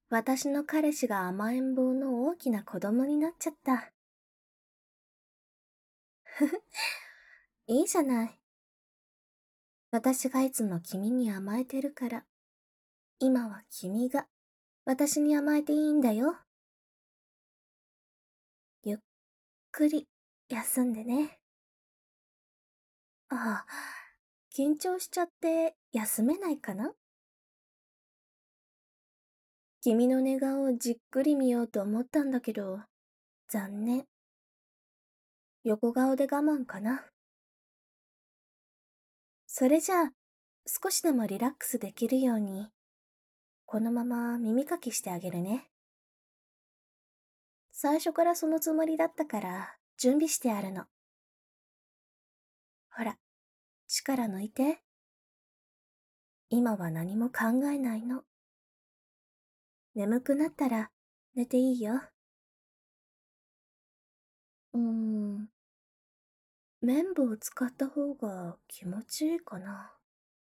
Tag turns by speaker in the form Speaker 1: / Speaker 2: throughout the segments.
Speaker 1: 私の彼氏が甘えん坊の大きな子供になっちゃった。いいじゃない。私がいつも君に甘えてるから、今は君が私に甘えていいんだよ。ゆっくり休んでね。ああ、緊張しちゃって休めないかな。君の寝顔をじっくり見ようと思ったんだけど、残念。横顔で我慢かな。それじゃあ、少しでもリラックスできるように、このまま耳かきしてあげるね。最初からそのつもりだったから、準備してあるの。ほら、力抜いて。今は何も考えないの。眠くなったら寝ていいよ。うーん、綿棒を使った方が気持ちいいかな。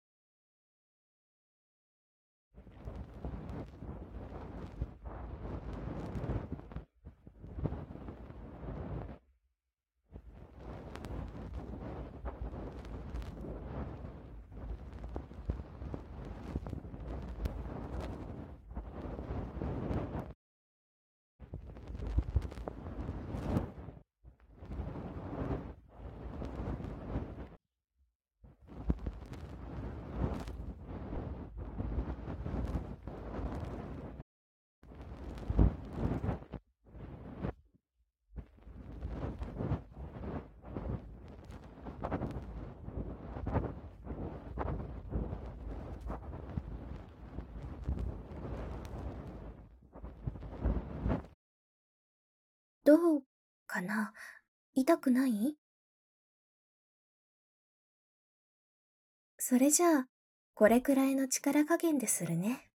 Speaker 1: どうかな。痛くない？それじゃあ、これくらいの力加減でするね。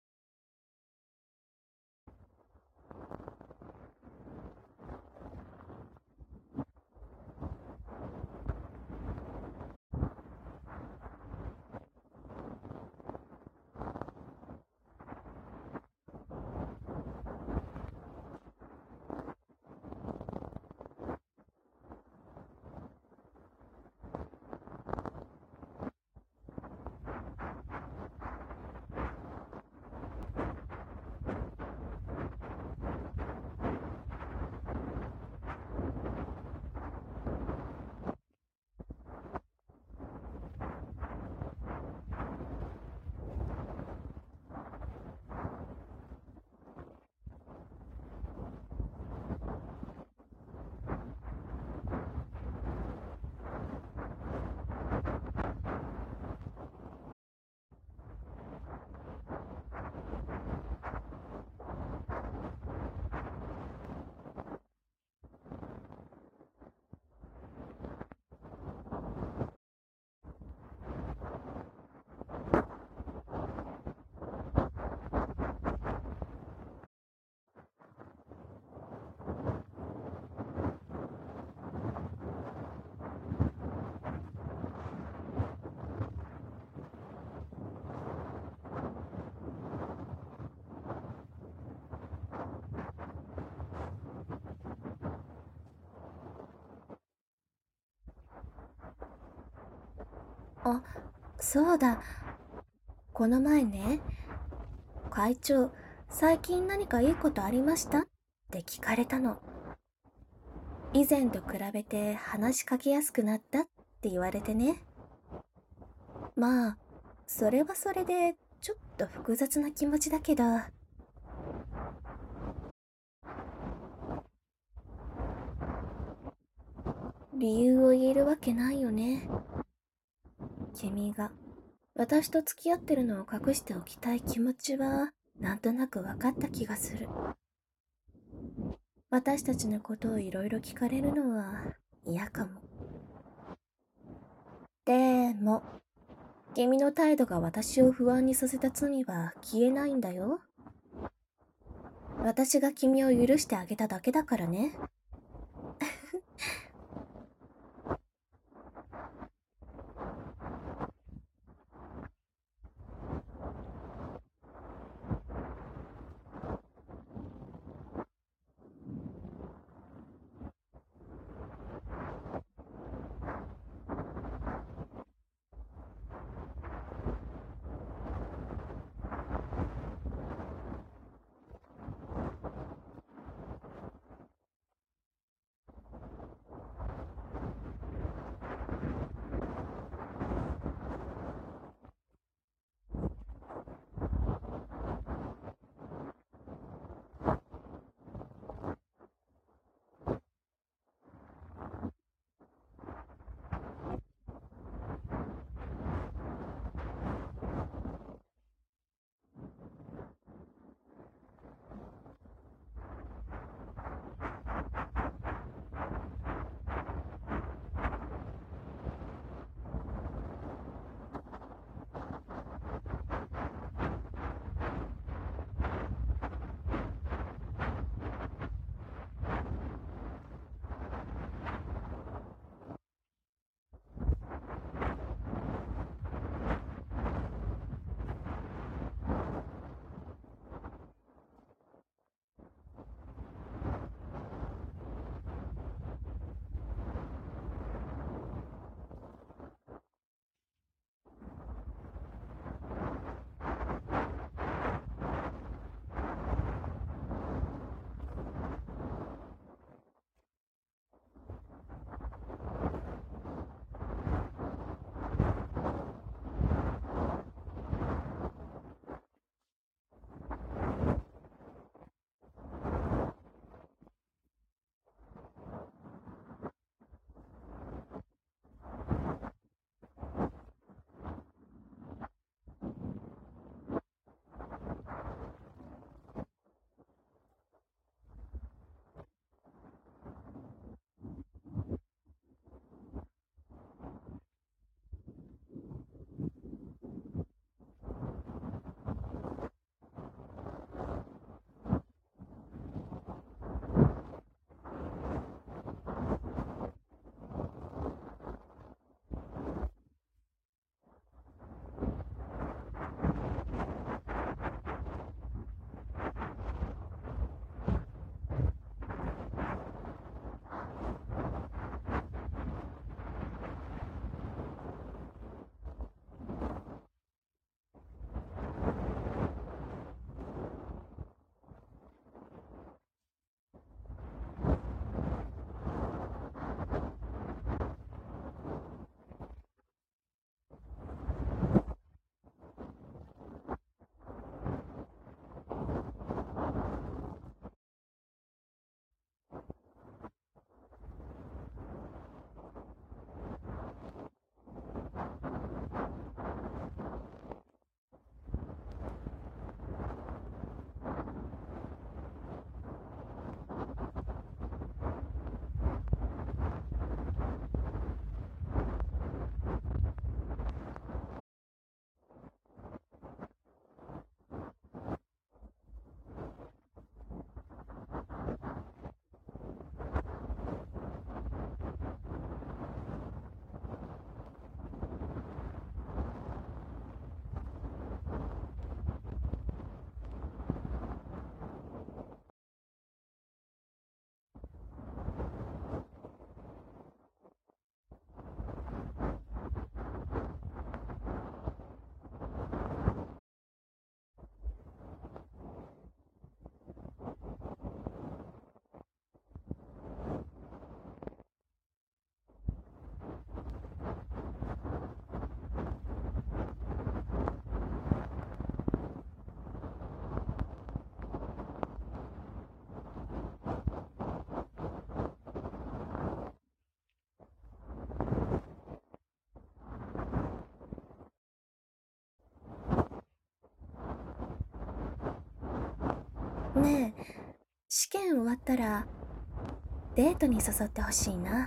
Speaker 1: あ、そうだ。この前ね、会長、最近何かいいことありましたって聞かれたの。以前と比べて話しかけやすくなったって言われてね。まあ、それはそれでちょっと複雑な気持ちだけど、理由を言えるわけないよね。君が私と付き合ってるのを隠しておきたい気持ちはなんとなく分かった気がする。私たちのことをいろいろ聞かれるのは嫌かも。でも、君の態度が私を不安にさせた罪は消えないんだよ。私が君を許してあげただけだからね。 ねえ、試験終わったらデートに誘ってほしいな。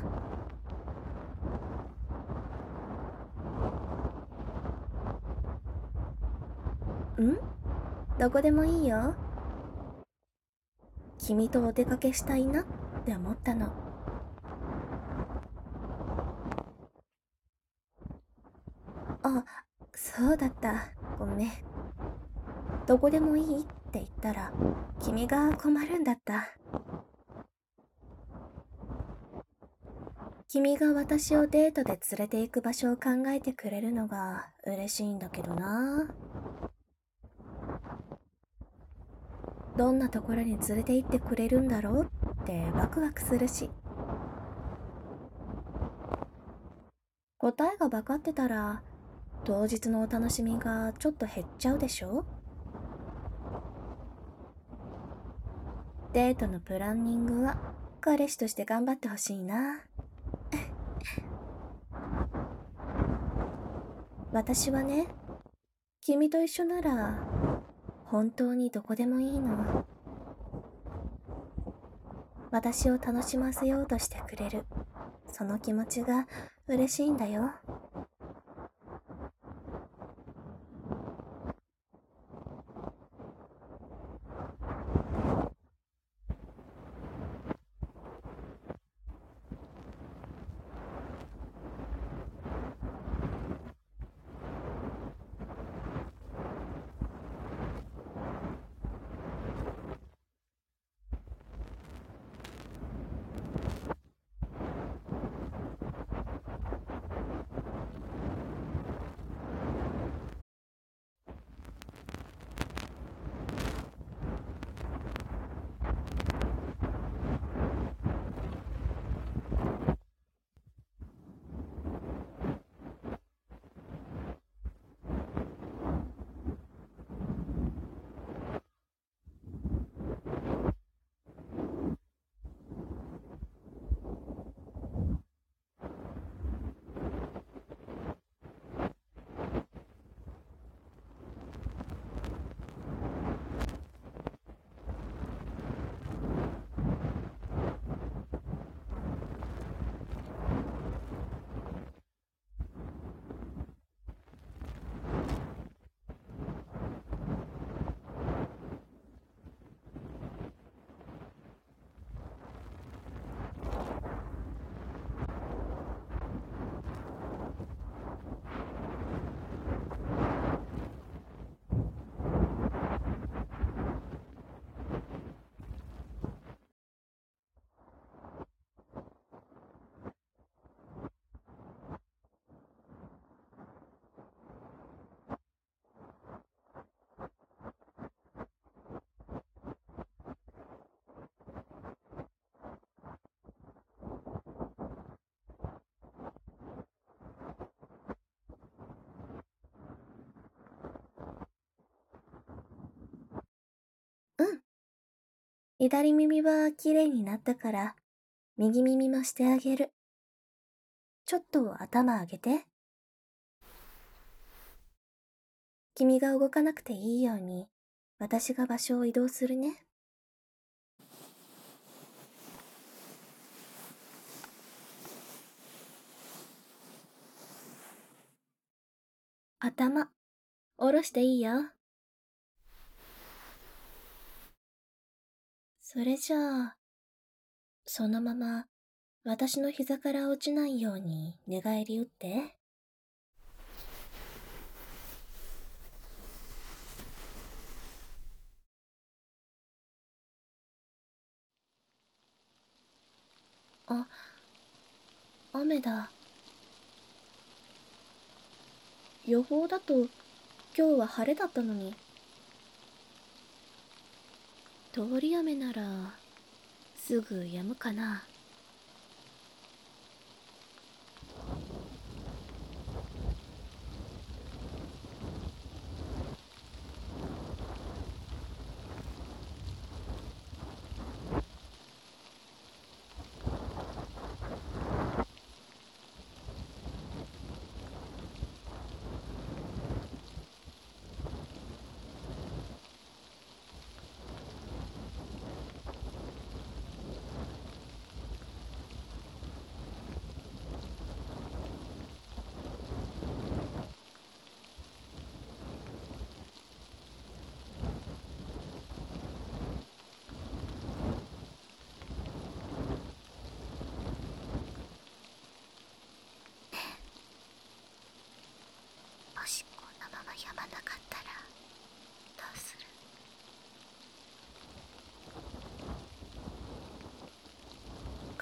Speaker 1: ん？どこでもいいよ。君とお出かけしたいなって思ったの。あ、そうだった。ごめん。どこでもいいって言ったら、君が困るんだった。君が私をデートで連れて行く場所を考えてくれるのが嬉しいんだけどな。どんなところに連れて行ってくれるんだろうってワクワクするし。答えが分かってたら、当日のお楽しみがちょっと減っちゃうでしょ。デートのプランニングは彼氏として頑張ってほしいな。私はね、君と一緒なら本当にどこでもいいの。私を楽しませようとしてくれるその気持ちが嬉しいんだよ。うん。左耳は綺麗になったから、右耳もしてあげる。ちょっと頭上げて。君が動かなくていいように、私が場所を移動するね。頭、下ろしていいよ。それじゃあ、そのまま私の膝から落ちないように寝返り打って。あ、雨だ。予報だと今日は晴れだったのに。通り雨ならすぐ止むかな。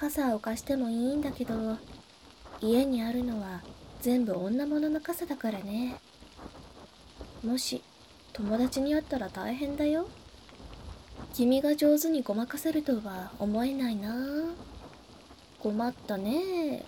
Speaker 1: 傘を貸してもいいんだけど、家にあるのは全部女物の傘だからね。もし友達に会ったら大変だよ。君が上手にごまかせるとは思えないな。困ったね。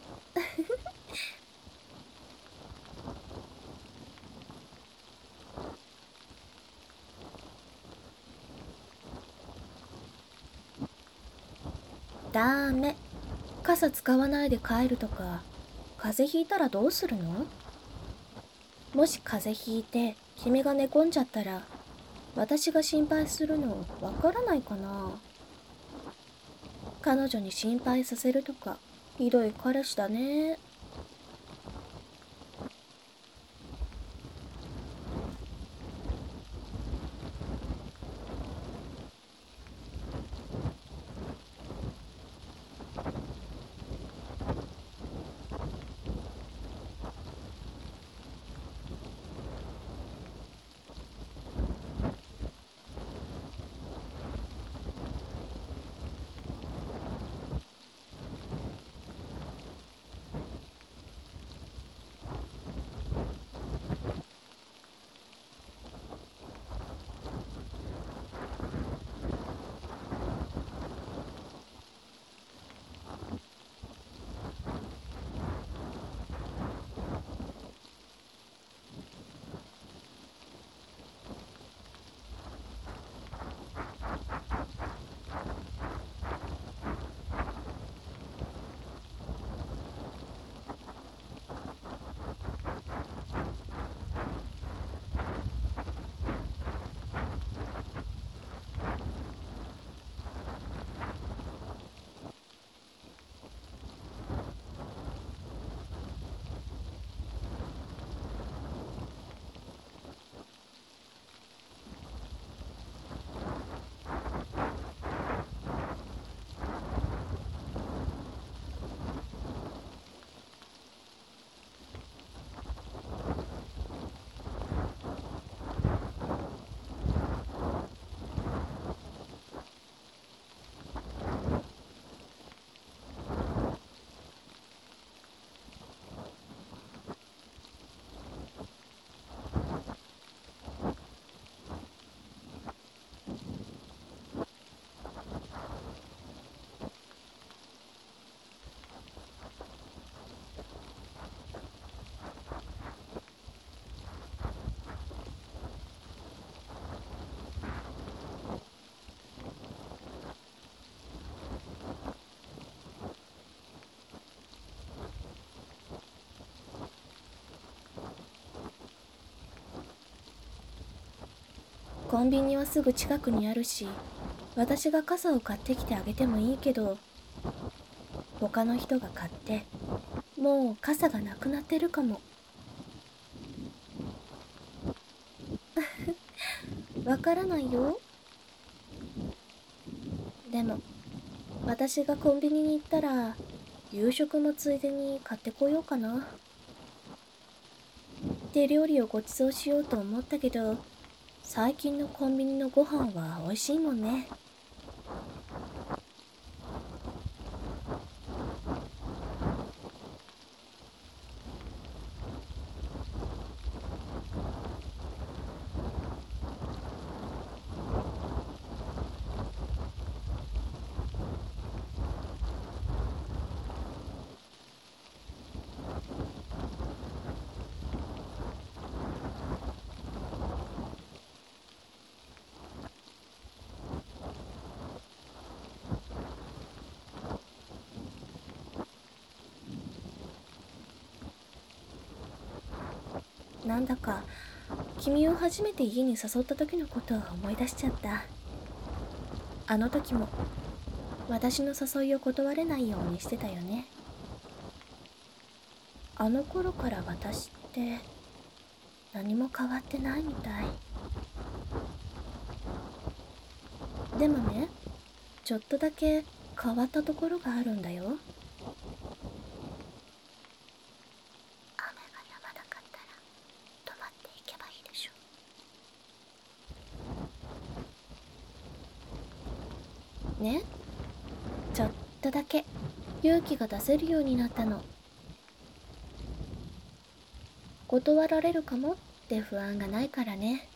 Speaker 1: ダメ。傘使わないで帰るとか、風邪ひいたらどうするの？もし風邪ひいて君が寝込んじゃったら、私が心配するのわからないかな。彼女に心配させるとか、ひどい彼氏だね。コンビニはすぐ近くにあるし、私が傘を買ってきてあげてもいいけど、他の人が買って、もう傘がなくなってるかも。わからないよ。でも、私がコンビニに行ったら、夕食もついでに買ってこようかな。手料理をご馳走しようと思ったけど、最近のコンビニのご飯は美味しいもんね。なんだか、君を初めて家に誘った時のことを思い出しちゃった。あの時も、私の誘いを断れないようにしてたよね。あの頃から私って何も変わってないみたい。でもね、ちょっとだけ変わったところがあるんだよ。雨が止まなかったら泊まっていけばいいでしょ。ね、ちょっとだけ。 勇気が出せるようになったの。断られるかもって不安がないからね。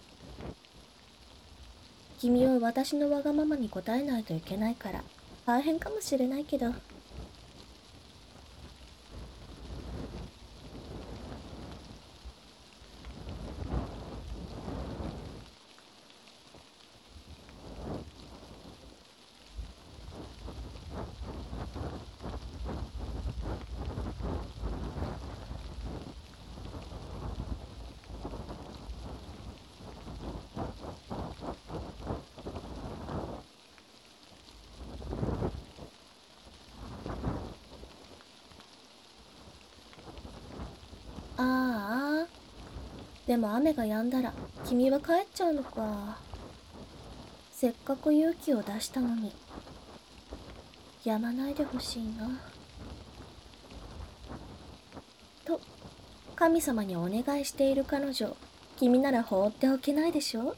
Speaker 1: 君は私のわがままに応えないといけないから大変かもしれないけど。ああ、でも雨が止んだら君は帰っちゃうのか。せっかく勇気を出したのに。やまないでほしいな。と、神様にお願いしている彼女、君なら放っておけないでしょ。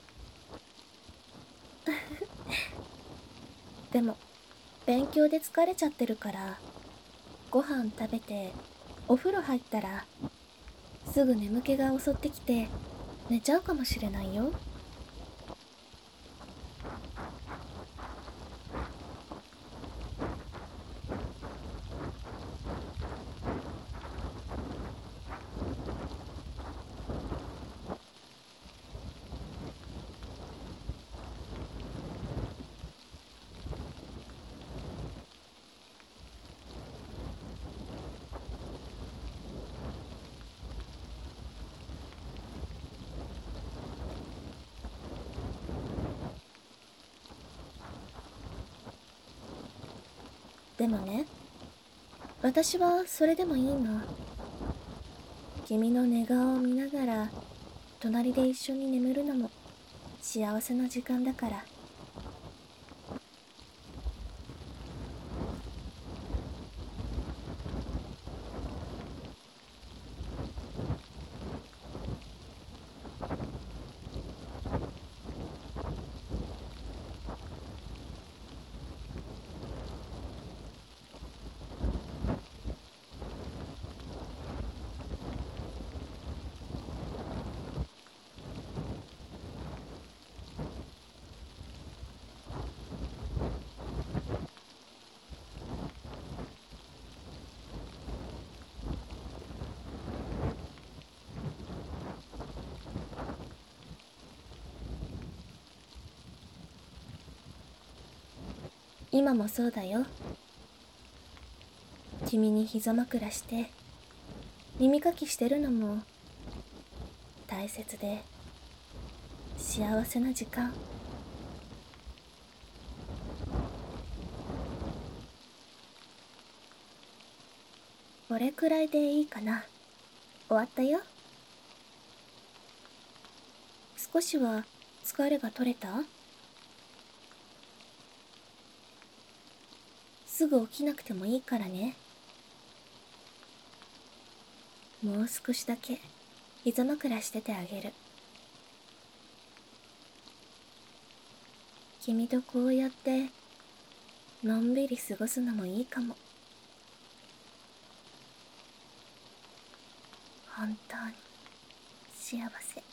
Speaker 1: でも、勉強で疲れちゃってるから、ご飯食べて、お風呂入ったら、すぐ眠気が襲ってきて、寝ちゃうかもしれないよ。でもね、私はそれでもいいの。君の寝顔を見ながら、隣で一緒に眠るのも幸せな時間だから。今もそうだよ。君に膝枕して耳かきしてるのも大切で幸せな時間。これくらいでいいかな。終わったよ。少しは疲れが取れた？すぐ起きなくてもいいからね。もう少しだけ膝枕しててあげる。君とこうやってのんびり過ごすのもいいかも。本当に幸せ。